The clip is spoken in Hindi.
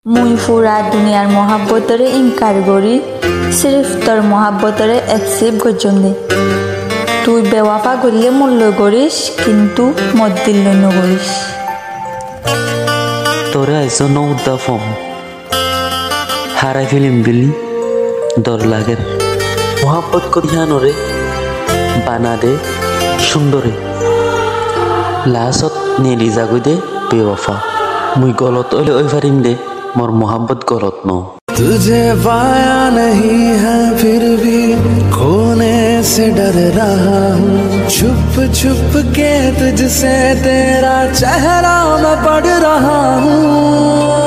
मुई पूरा दुनियार मोहब्बतरे इनकार करी सिर्फ तोर मोहब्बतरे एक्सेप्ट करछन दे तुई बेवाफा करले मूल्य करिस किन्तु मत दिल नगरिस तोरे आइसो नौ दफम हाराय फिल्म बिली डर लागे मोहब्बत को ध्यान रे बाना दे सुंदरे लासत नेली जागो दे बेवफा मुई गलत ओले ओई फारिम दे मोर मोहब्बत गलत न तुझे पाया नहीं है फिर भी खोने से डर रहा हूँ छुप छुप के तुझसे तेरा चेहरा मैं पढ़ रहा हूँ।